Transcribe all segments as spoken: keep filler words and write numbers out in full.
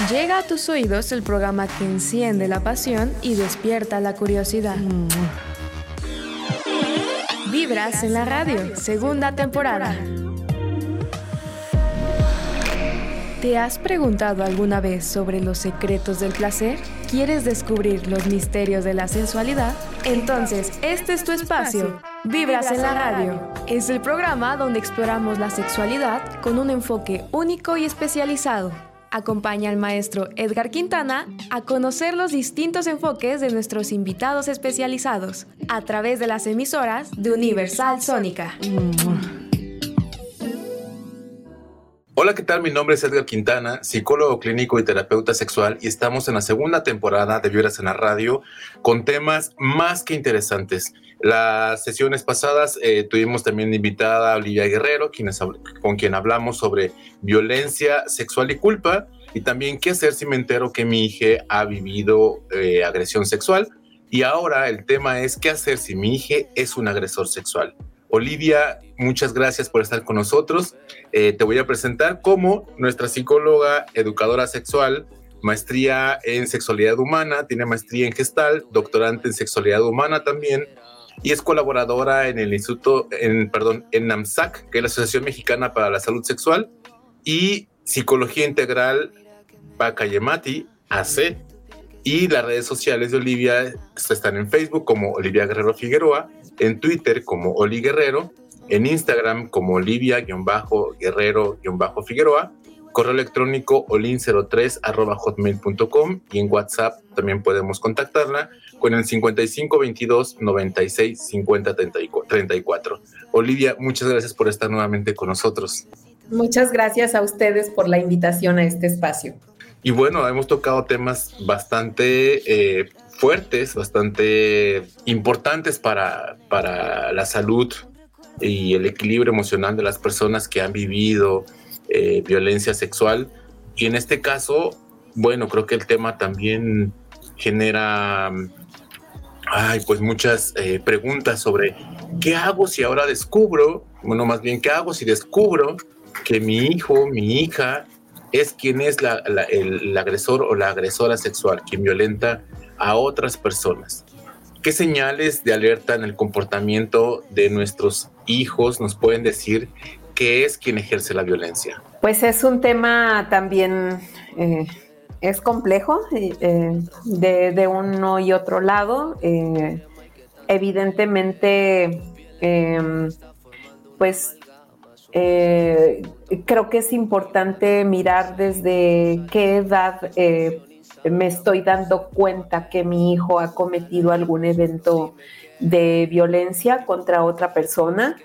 Llega a tus oídos el programa que enciende la pasión y despierta la curiosidad. Vibras en la radio, segunda temporada. ¿Te has preguntado alguna vez sobre los secretos del placer? ¿Quieres descubrir los misterios de la sensualidad? Entonces, este es tu espacio. Vibras en la radio. Es el programa donde exploramos la sexualidad con un enfoque único y especializado. Acompaña al maestro Edgar Quintana a conocer los distintos enfoques de nuestros invitados especializados a través de las emisoras de Universal Sónica. Hola, ¿qué tal? Mi nombre es Edgar Quintana, psicólogo clínico y terapeuta sexual, y estamos en la segunda temporada de Vibras en la Radio con temas más que interesantes. Las sesiones pasadas eh, tuvimos también invitada a Olivia Guerrero, quienes, con quien hablamos sobre violencia sexual y culpa, y también qué hacer si me entero que mi hija ha vivido eh, agresión sexual. Y ahora el tema es qué hacer si mi hija es un agresor sexual. Olivia, muchas gracias por estar con nosotros. Eh, te voy a presentar como nuestra psicóloga, educadora sexual, maestría en sexualidad humana, tiene maestría en Gestalt, doctorante en sexualidad humana también, y es colaboradora en el Instituto, en, perdón, en NAMSAC, que es la Asociación Mexicana para la Salud Sexual, y Psicología Integral Pacayemati, A C. Y las redes sociales de Olivia están en Facebook como Olivia Guerrero Figueroa, en Twitter como Oli Guerrero, en Instagram como Olivia-Guerrero-Figueroa, correo electrónico olin cero tres arroba hotmail punto com, y en WhatsApp también podemos contactarla con el cincuenta y cinco veintidós noventa y seis cincuenta treinta y cuatro. Olivia, muchas gracias por estar nuevamente con nosotros. Muchas gracias a ustedes por la invitación a este espacio. Y bueno, hemos tocado temas bastante eh, fuertes, bastante importantes para, para la salud y el equilibrio emocional de las personas que han vivido eh, violencia sexual. Y en este caso, bueno, creo que el tema también genera ay, pues muchas eh, preguntas sobre ¿qué hago si ahora descubro, bueno, más bien, ¿qué hago si descubro que mi hijo, mi hija, es quien es la, la, el, el agresor o la agresora sexual, quien violenta a otras personas? ¿Qué señales de alerta en el comportamiento de nuestros hijos nos pueden decir que es quien ejerce la violencia? Pues es un tema también, eh, es complejo, eh, de, de uno y otro lado. Eh, evidentemente, eh, pues... Eh, creo que es importante mirar desde qué edad eh, me estoy dando cuenta que mi hijo ha cometido algún evento de violencia contra otra persona,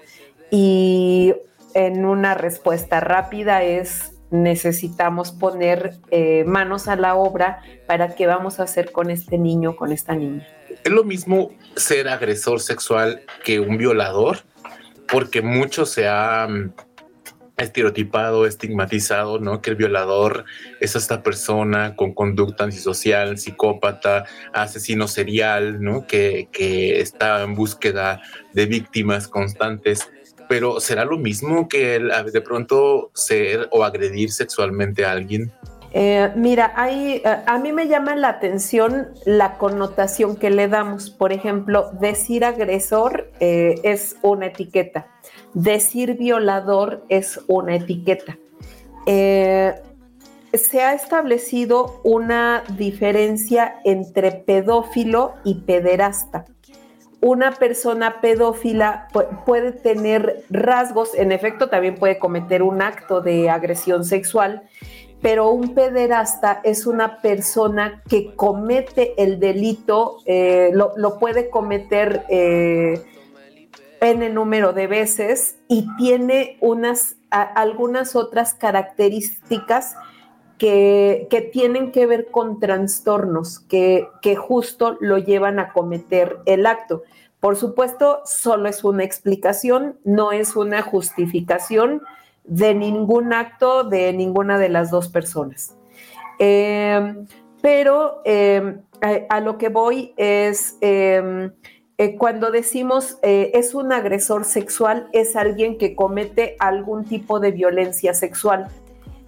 y en una respuesta rápida es: necesitamos poner eh, manos a la obra para qué vamos a hacer con este niño, con esta niña. ¿Es lo mismo ser agresor sexual que un violador? Porque mucho se ha estereotipado, estigmatizado, ¿no? Que el violador es esta persona con conducta antisocial, psicópata, asesino serial, ¿no? Que, que está en búsqueda de víctimas constantes. Pero ¿será lo mismo que el, de pronto ser o agredir sexualmente a alguien? Eh, mira, hay, a mí me llama la atención la connotación que le damos. Por ejemplo, decir agresor eh, es una etiqueta, decir violador es una etiqueta. Eh, se ha establecido una diferencia entre pedófilo y pederasta. Una persona pedófila puede tener rasgos, en efecto también puede cometer un acto de agresión sexual, pero un pederasta es una persona que comete el delito, eh, lo, lo puede cometer eh, n número de veces, y tiene unas, a, algunas otras características que, que tienen que ver con trastornos que, que justo lo llevan a cometer el acto. Por supuesto, solo es una explicación, no es una justificación de ningún acto de ninguna de las dos personas. Eh, pero eh, a, a lo que voy es, eh, eh, cuando decimos eh, es un agresor sexual, es alguien que comete algún tipo de violencia sexual.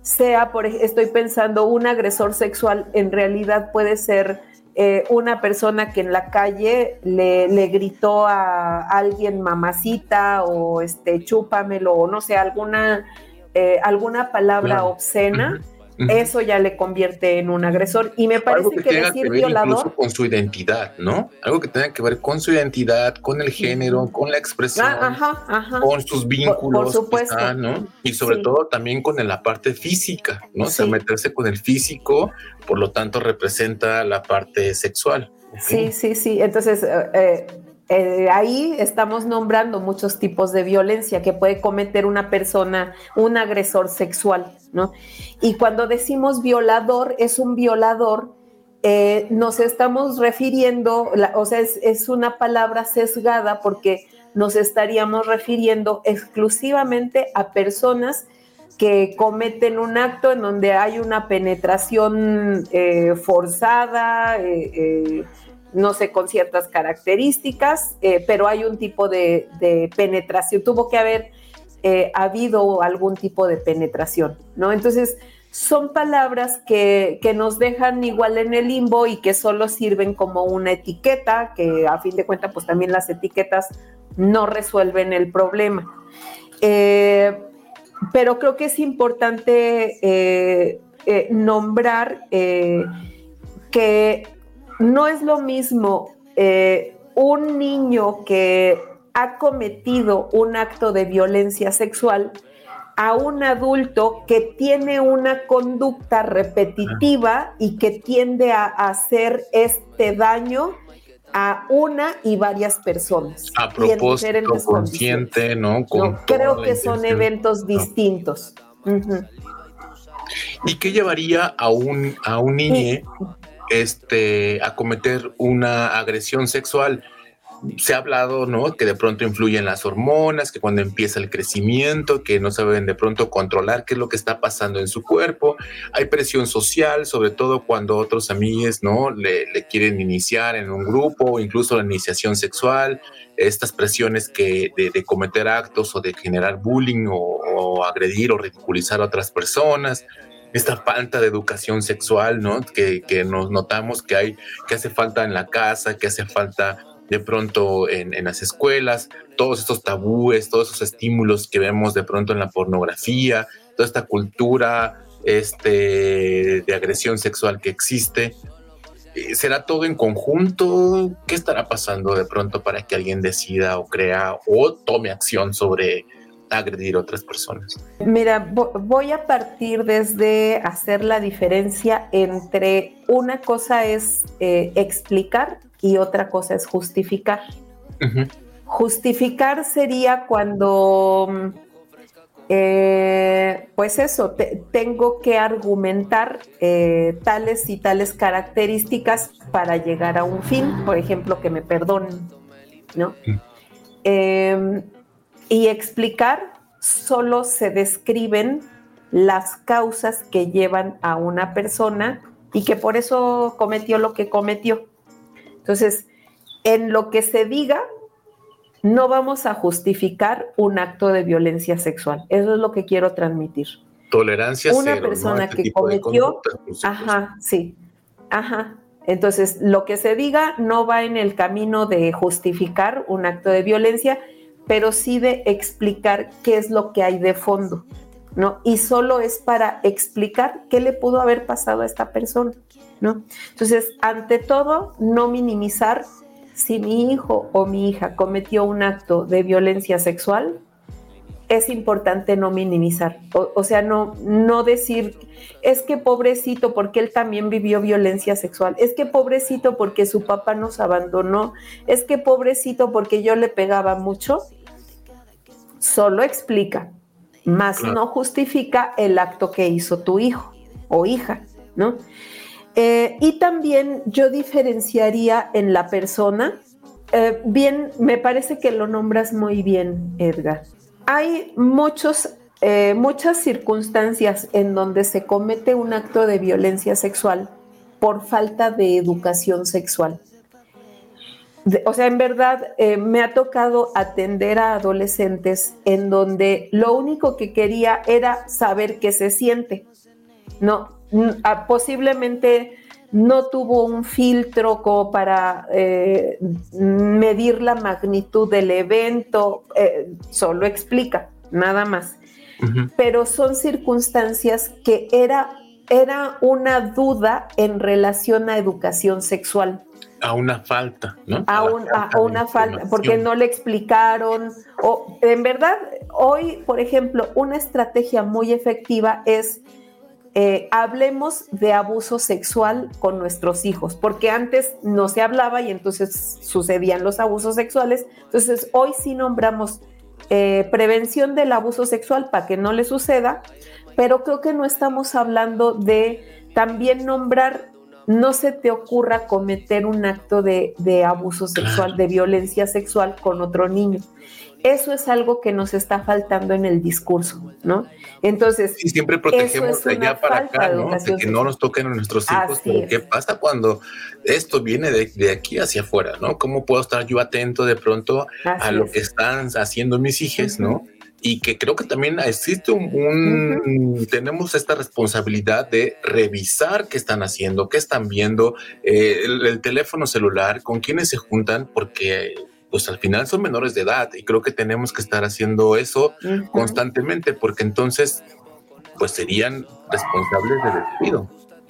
sea, por, estoy pensando, un agresor sexual en realidad puede ser eh, una persona que en la calle le, le gritó a alguien mamacita o este, chúpamelo, o no sé, alguna, eh, alguna palabra claro. obscena. Uh-huh. Uh-huh. Eso ya le convierte en un agresor. Y me parece que, que, que decir que ver violador... incluso con su identidad, ¿no? Algo que tenga que ver con su identidad, con el género, uh-huh. con la expresión, ah, ajá, ajá. con sus vínculos, por, por supuesto. Quizá, ¿no? Y sobre sí. todo también con la parte física, ¿no? Sí. O sea, meterse con el físico, por lo tanto, representa la parte sexual. Sí, sí, sí. Entonces... Eh, Eh, ahí estamos nombrando muchos tipos de violencia que puede cometer una persona, un agresor sexual, ¿no? Y cuando decimos violador, es un violador, eh, nos estamos refiriendo, la, o sea, es, es una palabra sesgada porque nos estaríamos refiriendo exclusivamente a personas que cometen un acto en donde hay una penetración eh, forzada, eh, eh, no sé, con ciertas características, eh, pero hay un tipo de, de penetración, tuvo que haber eh, habido algún tipo de penetración, ¿no? Entonces, son palabras que, que nos dejan igual en el limbo y que solo sirven como una etiqueta, que a fin de cuentas, pues también las etiquetas no resuelven el problema. Eh, pero creo que es importante eh, eh, nombrar eh, que no es lo mismo eh, un niño que ha cometido un acto de violencia sexual a un adulto que tiene una conducta repetitiva y que tiende a hacer este daño a una y varias personas. A propósito, consciente, ¿no? Con no creo que son eventos distintos. No. Uh-huh. ¿Y qué llevaría a un, a un niño este, a cometer una agresión sexual? Se ha hablado, ¿no?, que de pronto influyen las hormonas, que cuando empieza el crecimiento, que no saben de pronto controlar qué es lo que está pasando en su cuerpo. Hay presión social, sobre todo cuando otros amigos, ¿no?, le, le quieren iniciar en un grupo, incluso la iniciación sexual, estas presiones que de, de cometer actos o de generar bullying o, o agredir o ridiculizar a otras personas. Esta falta de educación sexual, ¿no?, que, que nos notamos que hay, que hace falta en la casa, que hace falta de pronto en, en las escuelas, todos estos tabúes, todos esos estímulos que vemos de pronto en la pornografía, toda esta cultura este, de agresión sexual que existe. ¿Será todo en conjunto? ¿Qué estará pasando de pronto para que alguien decida o crea o tome acción sobre agredir a otras personas? Mira, voy a partir desde hacer la diferencia entre una cosa es eh, explicar y otra cosa es justificar. Uh-huh. Justificar sería cuando, eh, pues eso, te, tengo que argumentar eh, tales y tales características para llegar a un fin, por ejemplo, que me perdonen, ¿no? Uh-huh. Eh, y explicar, solo se describen las causas que llevan a una persona y que por eso cometió lo que cometió. Entonces, en lo que se diga, no vamos a justificar un acto de violencia sexual. Eso es lo que quiero transmitir. Tolerancia una cero, persona, ¿no?, este que cometió, ajá, sí, ajá. Entonces, lo que se diga no va en el camino de justificar un acto de violencia, pero sí de explicar qué es lo que hay de fondo, ¿no? Y solo es para explicar qué le pudo haber pasado a esta persona, ¿no? Entonces, ante todo, no minimizar. Si mi hijo o mi hija cometió un acto de violencia sexual, es importante no minimizar. O, o sea, no, no decir, es que pobrecito porque él también vivió violencia sexual, es que pobrecito porque su papá nos abandonó, es que pobrecito porque yo le pegaba mucho. Solo explica, más claro, no justifica el acto que hizo tu hijo o hija, ¿no? Eh, y también yo diferenciaría en la persona, eh, bien, me parece que lo nombras muy bien, Edgar. Hay muchos, eh, muchas circunstancias en donde se comete un acto de violencia sexual por falta de educación sexual. de, o sea, en verdad eh, me ha tocado atender a adolescentes en donde lo único que quería era saber qué se siente, ¿no? A, posiblemente no tuvo un filtro como para eh, medir la magnitud del evento, eh, solo explica, nada más. Uh-huh. Pero son circunstancias que era, era una duda en relación a educación sexual. A una falta, ¿no? A, un, a, a una falta, porque no le explicaron. O, en verdad, hoy, por ejemplo, una estrategia muy efectiva es eh, hablemos de abuso sexual con nuestros hijos, porque antes no se hablaba y entonces sucedían los abusos sexuales. Entonces, hoy sí nombramos eh, prevención del abuso sexual para que no le suceda, pero creo que no estamos hablando de también nombrar. No se te ocurra cometer un acto de, de abuso sexual, claro, de violencia sexual con otro niño. Eso es algo que nos está faltando en el discurso, ¿no? Entonces, sí, siempre protegemos de allá para acá, ¿no? De que no nos toquen a nuestros hijos. Pero ¿qué pasa cuando esto viene de, de aquí hacia afuera, ¿no? ¿Cómo puedo estar yo atento de pronto Así a lo es. que están haciendo mis hijos, uh-huh. ¿no? Y que creo que también existe un, un uh-huh. tenemos esta responsabilidad de revisar qué están haciendo, qué están viendo, eh, el, el teléfono celular, con quiénes se juntan, porque pues al final son menores de edad y creo que tenemos que estar haciendo eso uh-huh. constantemente, porque entonces pues serían responsables de despido.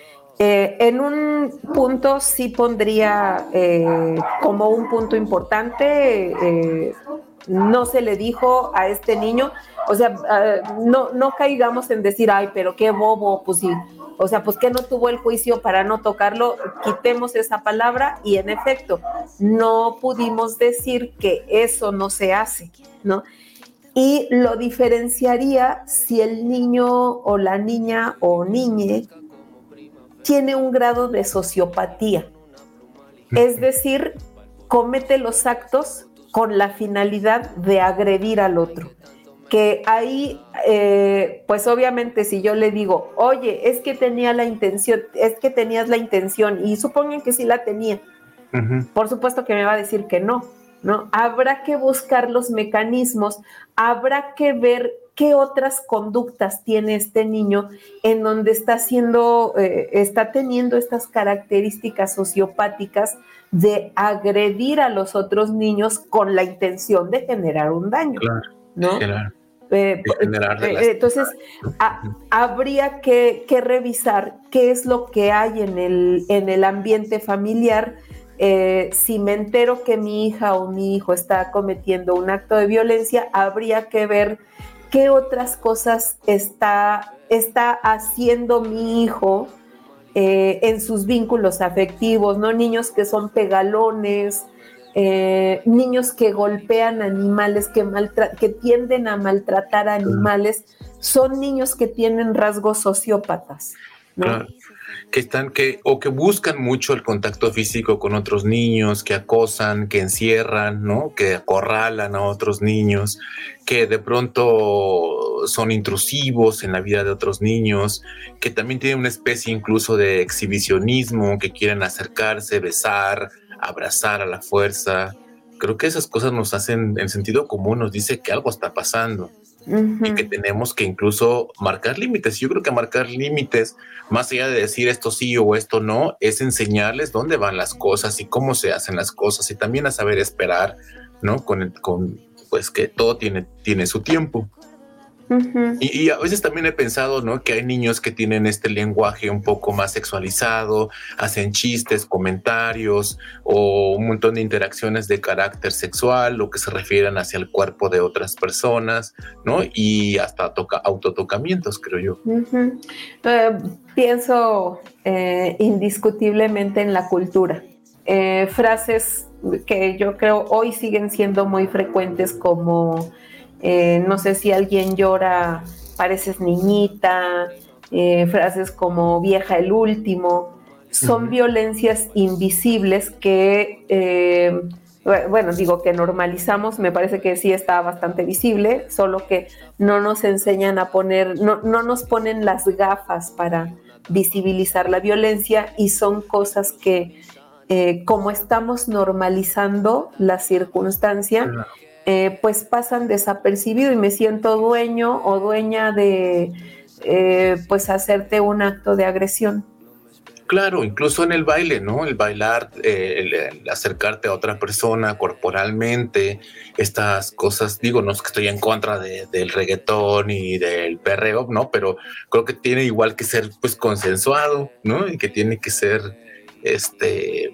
Eh, en un punto sí pondría eh, como un punto importante, eh, no se le dijo a este niño, o sea, uh, no, no caigamos en decir, ay, pero qué bobo, pues sí, o sea, pues que no tuvo el juicio para no tocarlo, quitemos esa palabra y en efecto, no pudimos decir que eso no se hace, ¿no? Y lo diferenciaría si el niño o la niña o niñe tiene un grado de sociopatía, es decir, comete los actos con la finalidad de agredir al otro. Que ahí, eh, pues obviamente si yo le digo, oye, es que tenía la intención, es que tenías la intención, y supongan que sí la tenía, uh-huh. por supuesto que me va a decir que no, ¿no? Habrá que buscar los mecanismos, habrá que ver qué otras conductas tiene este niño en donde está haciendo, eh, está teniendo estas características sociopáticas de agredir a los otros niños con la intención de generar un daño, claro, ¿no? Claro. Eh, eh, entonces, a, habría que, que revisar qué es lo que hay en el, en el ambiente familiar. Eh, si me entero que mi hija o mi hijo está cometiendo un acto de violencia, habría que ver qué otras cosas está, está haciendo mi hijo eh, en sus vínculos afectivos, ¿no? Niños que son pegalones, eh, niños que golpean animales, que, maltra- que tienden a maltratar a animales, son niños que tienen rasgos sociópatas, ¿no? Claro. Que están, que, o que buscan mucho el contacto físico con otros niños, que acosan, que encierran, ¿no? Que acorralan a otros niños, que de pronto son intrusivos en la vida de otros niños, que también tienen una especie incluso de exhibicionismo, que quieren acercarse, besar, abrazar a la fuerza. Creo que esas cosas nos hacen, en sentido común, nos dice que algo está pasando. Uh-huh. Y que tenemos que incluso marcar límites. Yo creo que marcar límites, más allá de decir esto sí o esto no, es enseñarles dónde van las cosas y cómo se hacen las cosas, y también a saber esperar, ¿no? Con, el, con pues que todo tiene, tiene su tiempo. Uh-huh. Y, y a veces también he pensado, ¿no? Que hay niños que tienen este lenguaje un poco más sexualizado, hacen chistes, comentarios o un montón de interacciones de carácter sexual, o que se refieren hacia el cuerpo de otras personas, ¿no? Y hasta toca, autotocamientos, creo yo. Uh-huh. Uh, pienso eh, indiscutiblemente en la cultura. Eh, frases que yo creo hoy siguen siendo muy frecuentes, como Eh, no sé, si alguien llora, pareces niñita, eh, frases como vieja el último, son uh-huh. violencias invisibles que, eh, bueno, digo que normalizamos, me parece que sí está bastante visible, solo que no nos enseñan a poner, no, no nos ponen las gafas para visibilizar la violencia, y son cosas que eh, como estamos normalizando la circunstancia, claro. eh, pues pasan desapercibido y me siento dueño o dueña de eh, pues hacerte un acto de agresión. Claro, incluso en el baile, ¿no? El bailar, eh, el, el acercarte a otra persona corporalmente, estas cosas, digo, no es que estoy en contra de, del reggaetón y del perreo, ¿no? Pero creo que tiene igual que ser, pues, consensuado, ¿no? Y que tiene que ser, este,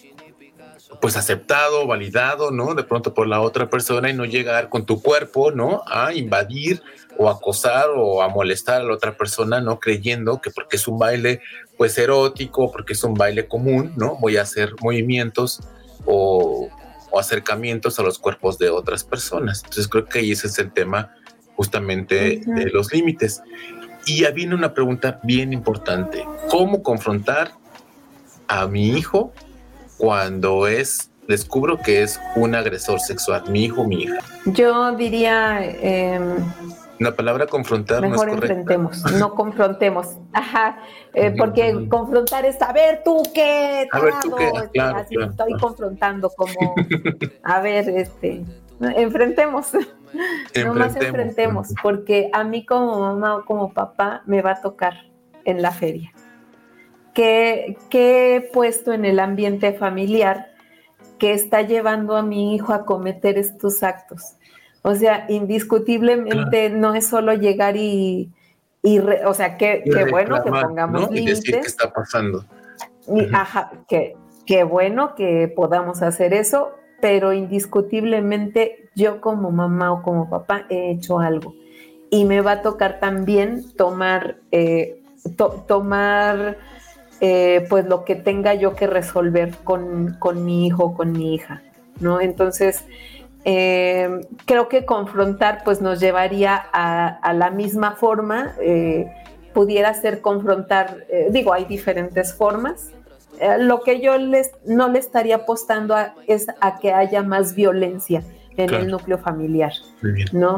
pues, aceptado, validado, ¿no? De pronto por la otra persona y no llegar con tu cuerpo, ¿no? A invadir o acosar o a molestar a la otra persona, ¿no? Creyendo que porque es un baile, pues, erótico, porque es un baile común, ¿no? Voy a hacer movimientos o, o acercamientos a los cuerpos de otras personas. Entonces creo que ahí ese es el tema justamente uh-huh. de los límites. Y ya viene una pregunta bien importante. ¿Cómo confrontar a mi hijo cuando es, descubro que es un agresor sexual, mi hijo o mi hija? Yo diría... Eh... La palabra confrontar mejor no es correcta. Enfrentemos, no confrontemos. Ajá, eh, porque uh-huh. confrontar es, a ver, ¿tú qué? A ver, ¿tú qué? Ah, claro, así claro, estoy claro. confrontando como, a ver, este, enfrentemos. Nomás enfrentemos, porque a mí como mamá o como papá me va a tocar en la feria. ¿Qué, qué he puesto en el ambiente familiar que está llevando a mi hijo a cometer estos actos? O sea, indiscutiblemente claro. no es solo llegar y, y re, o sea, qué que bueno que pongamos ¿no? límites. Y decir qué está pasando. Y, ajá, que, que bueno que podamos hacer eso, pero indiscutiblemente yo como mamá o como papá he hecho algo. Y me va a tocar también tomar, eh, to, tomar eh, pues lo que tenga yo que resolver con, con mi hijo o con mi hija, ¿no? Entonces... Eh, creo que confrontar pues nos llevaría a, a la misma forma, eh, pudiera ser confrontar, eh, digo, hay diferentes formas. Eh, lo que yo les, no le estaría apostando a, es a que haya más violencia en claro. el núcleo familiar, ¿no?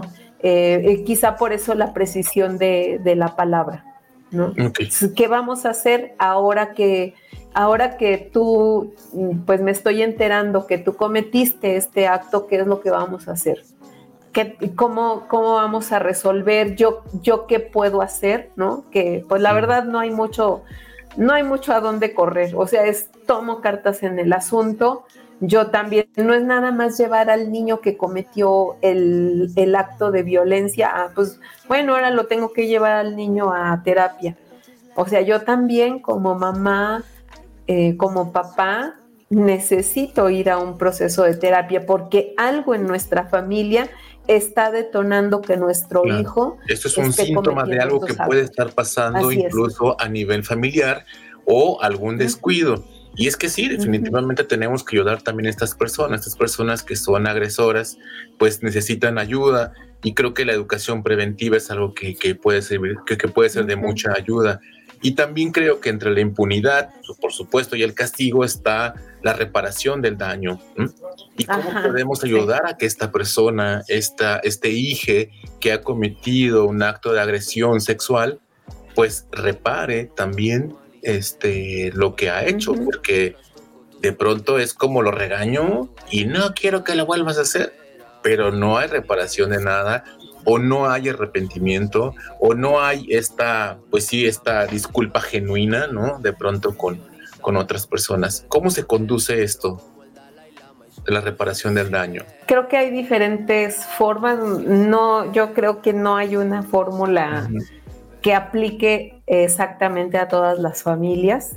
Eh, quizá por eso la precisión de, de la palabra, ¿no? Okay. ¿Qué vamos a hacer ahora que Ahora que tú, pues me estoy enterando que tú cometiste este acto? ¿Qué es lo que vamos a hacer? ¿Qué, cómo, ¿Cómo vamos a resolver? ¿Yo, yo qué puedo hacer? ¿No? Que pues la verdad no hay mucho, no hay mucho a dónde correr. O sea, es tomo cartas en el asunto. Yo también, no es nada más llevar al niño que cometió el, el acto de violencia, ah, pues bueno, ahora lo tengo que llevar al niño a terapia. O sea, yo también como mamá, Eh, como papá, necesito ir a un proceso de terapia porque algo en nuestra familia está detonando que nuestro claro. hijo Esto es un síntoma de algo que actos. puede estar pasando Así incluso es. a nivel familiar o algún descuido. Uh-huh. Y es que sí, definitivamente uh-huh. tenemos que ayudar también a estas personas, estas personas que son agresoras, pues necesitan ayuda, y creo que la educación preventiva es algo que, que puede servir, que, que puede ser uh-huh. de mucha ayuda. Y también creo que entre la impunidad, por supuesto, y el castigo está la reparación del daño. ¿Mm? ¿Y cómo Ajá, podemos ayudar sí. a que esta persona, esta, este hijo que ha cometido un acto de agresión sexual, pues repare también este, lo que ha hecho? Uh-huh. Porque de pronto es como lo regaño y no quiero que lo vuelvas a hacer, pero no hay reparación de nada, o no hay arrepentimiento, o no hay esta, pues sí, esta disculpa genuina, ¿no? De pronto con, con otras personas. ¿Cómo se conduce esto de la reparación del daño? Creo que hay diferentes formas. No, yo creo que no hay una fórmula uh-huh. que aplique exactamente a todas las familias.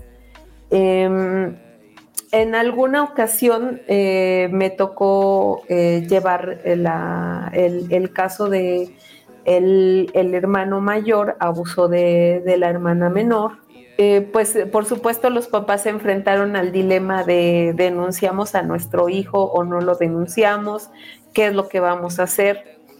Eh, En alguna ocasión eh, me tocó eh, llevar la, el, el caso de el, el hermano mayor abusó de, de la hermana menor. Eh, pues por supuesto los papás se enfrentaron al dilema de denunciamos a nuestro hijo o no lo denunciamos, qué es lo que vamos a hacer.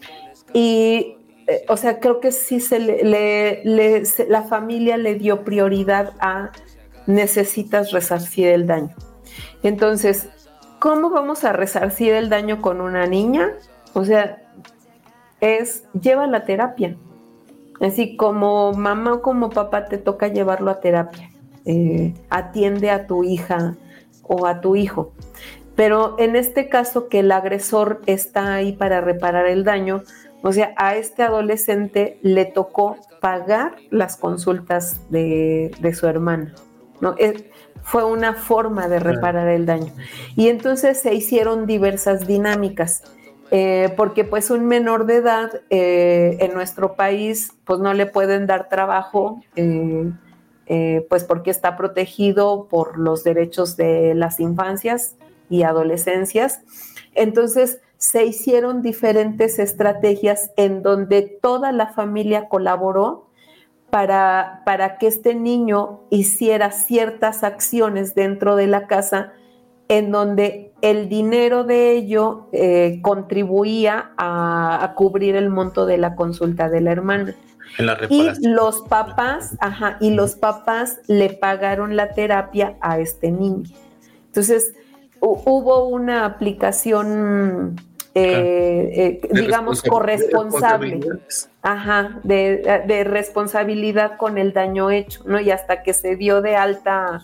Y eh, o sea, creo que sí se le, le, le, se, la familia le dio prioridad a necesitas resarcir el daño. Entonces, ¿cómo vamos a resarcir el daño con una niña? O sea, es lleva la terapia. Así como mamá o como papá te toca llevarlo a terapia. Eh, atiende a tu hija o a tu hijo. Pero en este caso que el agresor está ahí para reparar el daño, o sea, a este adolescente le tocó pagar las consultas de, de su hermana, ¿no? Es, fue una forma de reparar el daño. Y entonces se hicieron diversas dinámicas, eh, porque pues un menor de edad eh, en nuestro país pues no le pueden dar trabajo, eh, eh, pues porque está protegido por los derechos de las infancias y adolescencias. Entonces se hicieron diferentes estrategias en donde toda la familia colaboró para, para que este niño hiciera ciertas acciones dentro de la casa en donde el dinero de ello eh, contribuía a, a cubrir el monto de la consulta de la hermana. En la y los papás, ajá, y los papás le pagaron la terapia a este niño. Entonces, hubo una aplicación, eh, eh, digamos, corresponsable, de ajá, de, de responsabilidad con el daño hecho, ¿no? Y hasta que se dio de alta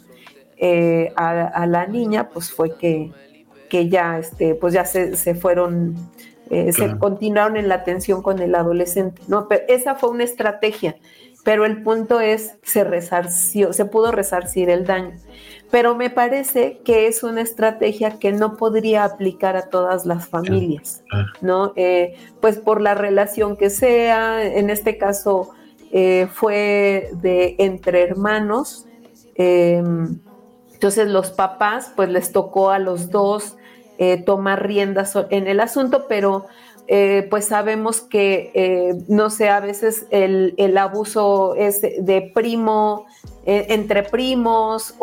eh, a, a la niña, pues fue que, que ya, este, pues ya se, se fueron, eh, claro. se continuaron en la atención con el adolescente, ¿no? Pero esa fue una estrategia, pero el punto es, se resarció, se pudo resarcir el daño. Pero me parece que es una estrategia que no podría aplicar a todas las familias, ¿no? Eh, pues por la relación que sea, en este caso eh, fue de entre hermanos, eh, entonces los papás, pues les tocó a los dos eh, tomar riendas en el asunto, pero eh, pues sabemos que, eh, no sé, a veces el, el abuso es de primo, eh, entre primos,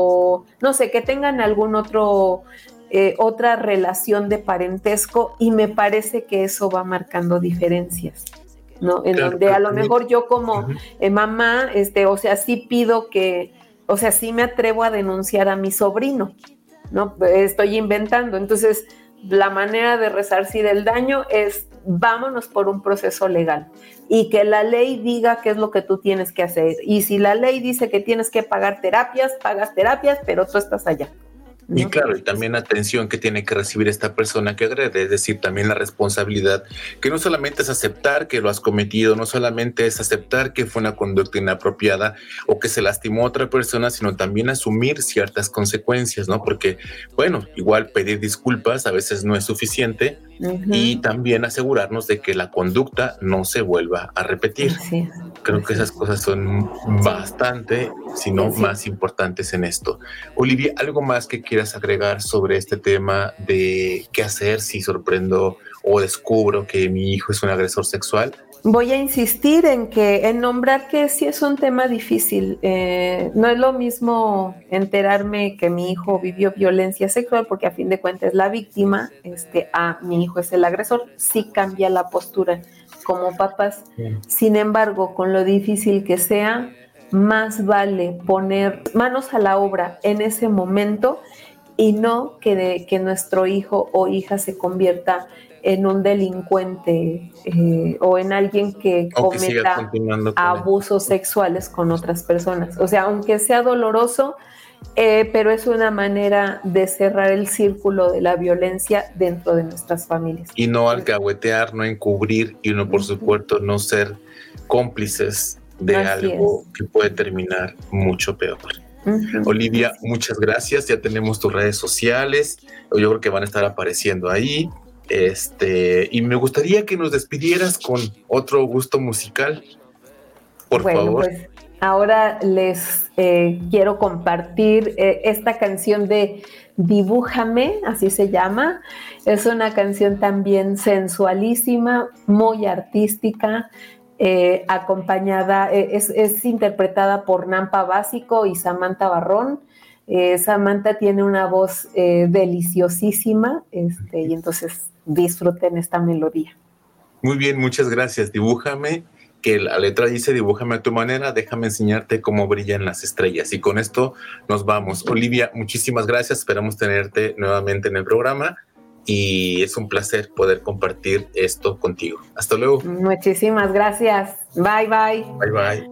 o no sé, que tengan algún otro, eh, otra relación de parentesco, y me parece que eso va marcando diferencias, ¿no? En claro, donde a lo mejor yo como eh, mamá, este, o sea, sí pido que, o sea, sí me atrevo a denunciar a mi sobrino, ¿no? Estoy inventando, entonces la manera de resarcir el daño es vámonos por un proceso legal y que la ley diga qué es lo que tú tienes que hacer. Y si la ley dice que tienes que pagar terapias, pagas terapias, pero tú estás allá, ¿no? Y claro, y también la atención que tiene que recibir esta persona que agrede, es decir, también la responsabilidad, que no solamente es aceptar que lo has cometido, no solamente es aceptar que fue una conducta inapropiada o que se lastimó a otra persona, sino también asumir ciertas consecuencias, ¿no? Porque, bueno, igual pedir disculpas a veces no es suficiente. Uh-huh. Y también asegurarnos de que la conducta no se vuelva a repetir. Sí, Creo sí. que esas cosas son bastante, si no sí. más importantes en esto. Olivia, ¿algo más que quieras agregar sobre este tema de qué hacer si sorprendo o descubro que mi hijo es un agresor sexual? Voy a insistir en que en nombrar que sí es un tema difícil. Eh, no es lo mismo enterarme que mi hijo vivió violencia sexual, porque a fin de cuentas es la víctima, este, a mi hijo es el agresor. Sí cambia la postura como papás. Sí. Sin embargo, con lo difícil que sea, más vale poner manos a la obra en ese momento y no que, de, que nuestro hijo o hija se convierta en un delincuente eh, o en alguien que o cometa que abusos él. sexuales con otras personas. O sea, aunque sea doloroso, eh, pero es una manera de cerrar el círculo de la violencia dentro de nuestras familias. Y no alcahuetear, no encubrir y no, por supuesto, no ser cómplices de Así algo es. que puede terminar mucho peor. Uh-huh. Olivia, muchas gracias. Ya tenemos tus redes sociales. Yo creo que van a estar apareciendo ahí. Este, y me gustaría que nos despidieras con otro gusto musical, por bueno, favor. Pues ahora les eh, quiero compartir eh, esta canción de Dibújame, así se llama. Es una canción también sensualísima, muy artística, eh, acompañada, eh, es, es interpretada por Nampa Básico y Samantha Barrón. Eh, Samantha tiene una voz eh, deliciosísima, este, y entonces disfruten esta melodía. Muy bien, muchas gracias. Dibújame, que la letra dice dibújame a tu manera, déjame enseñarte cómo brillan las estrellas. Y con esto nos vamos. Olivia, muchísimas gracias. Esperamos tenerte nuevamente en el programa y es un placer poder compartir esto contigo. Hasta luego. Muchísimas gracias. Bye, bye. Bye, bye.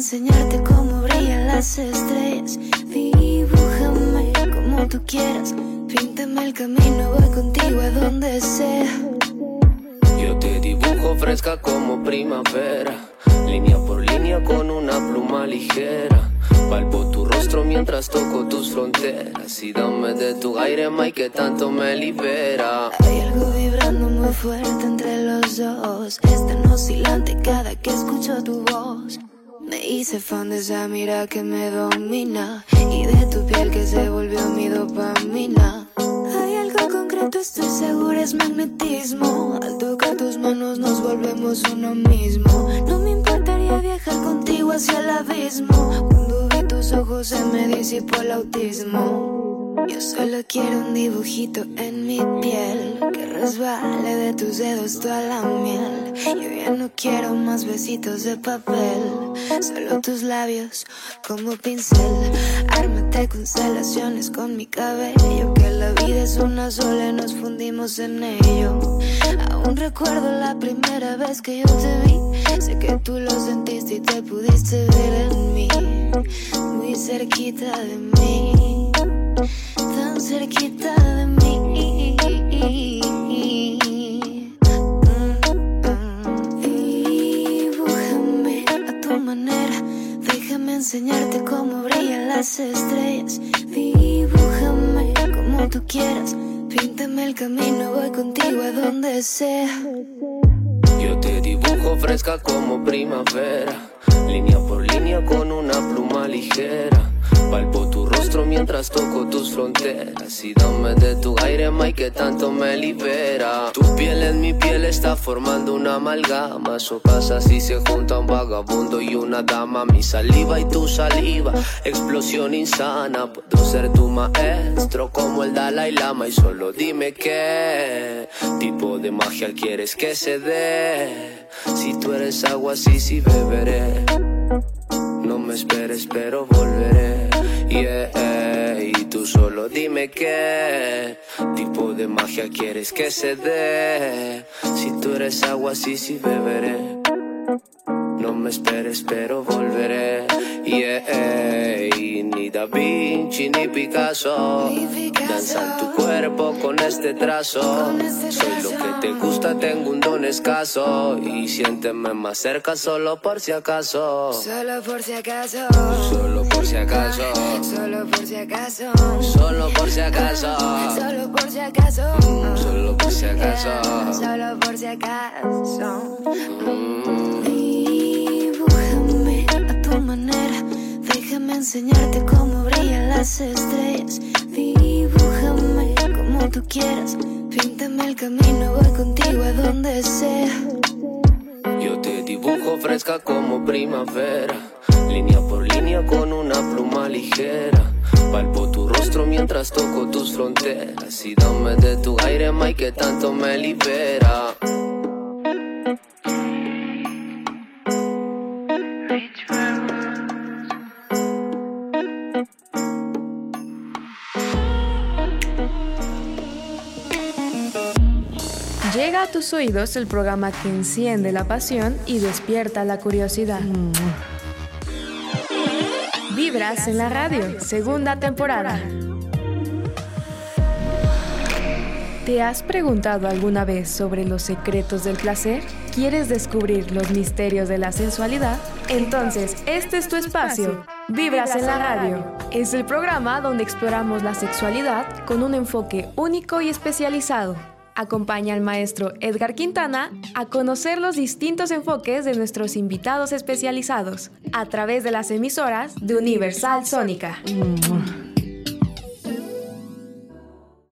enseñarte cómo brillan las estrellas. Dibújame como tú quieras, píntame el camino, voy contigo a donde sea. Yo te dibujo fresca como primavera, línea por línea con una pluma ligera. Palpo tu rostro mientras toco tus fronteras y dame de tu aire, may, que tanto me libera. Hay algo vibrando muy fuerte entre los dos, es tan oscilante cada que escucho tu voz. Me hice fan de esa mirada que me domina y de tu piel que se volvió mi dopamina. Hay algo concreto, estoy segura, es magnetismo. Al tocar tus manos nos volvemos uno mismo. No me importaría viajar contigo hacia el abismo. Cuando vi tus ojos se me disipó el autismo. Yo solo quiero un dibujito en mi piel que resbale de tus dedos toda la miel. Yo ya no quiero más besitos de papel, solo tus labios como pincel. Ármate constelaciones con mi cabello, que la vida es una sola y nos fundimos en ello. Aún recuerdo la primera vez que yo te vi, sé que tú lo sentiste y te pudiste ver en mí, muy cerquita de mí, tan cerquita de mí. Dibújame a tu manera, déjame enseñarte cómo brillan las estrellas. Dibújame como tú quieras, píntame el camino, voy contigo a donde sea. Yo te dibujo fresca como primavera, línea por línea con una pluma ligera. Palpo tu rostro mientras toco tus fronteras y dame de tu aire, may, que tanto me libera. Tu piel en mi piel está formando una amalgama. Eso pasa si se junta un vagabundo y una dama. Mi saliva y tu saliva, explosión insana. Puedo ser tu maestro como el Dalai Lama. Y solo dime qué tipo de magia quieres que se dé. Si tú eres agua, sí, sí beberé. No me esperes, pero volveré. Yeah, y tú solo dime qué tipo de magia quieres que se dé. Si tú eres agua, sí, sí beberé. No me esperes, pero volveré. Yeah, y ni Da Vinci ni Picasso danzan tu cuerpo con este trazo. Soy lo que te gusta, tengo un don escaso. Y siénteme más cerca solo por si acaso. Solo por si acaso. Solo por si acaso. Solo por si acaso. Solo por si acaso. Solo por si acaso. Mm, solo por si acaso. Solo por si acaso. Mm. Dibújame a tu manera, déjame enseñarte cómo brillan las estrellas. Dibújame como tú quieras, píntame el camino, voy contigo a donde sea. Yo te dibujo fresca como primavera, línea por línea con una pluma ligera. Palpo tu rostro mientras toco tus fronteras y dame de tu aire, may, que tanto me libera. Llega a tus oídos el programa que enciende la pasión y despierta la curiosidad. Vibras en la radio, segunda temporada. ¿Te has preguntado alguna vez sobre los secretos del placer? ¿Quieres descubrir los misterios de la sensualidad? Entonces, este es tu espacio. Vibras en la radio. Es el programa donde exploramos la sexualidad con un enfoque único y especializado. Acompaña al maestro Edgar Quintana a conocer los distintos enfoques de nuestros invitados especializados a través de las emisoras de Universal Sónica.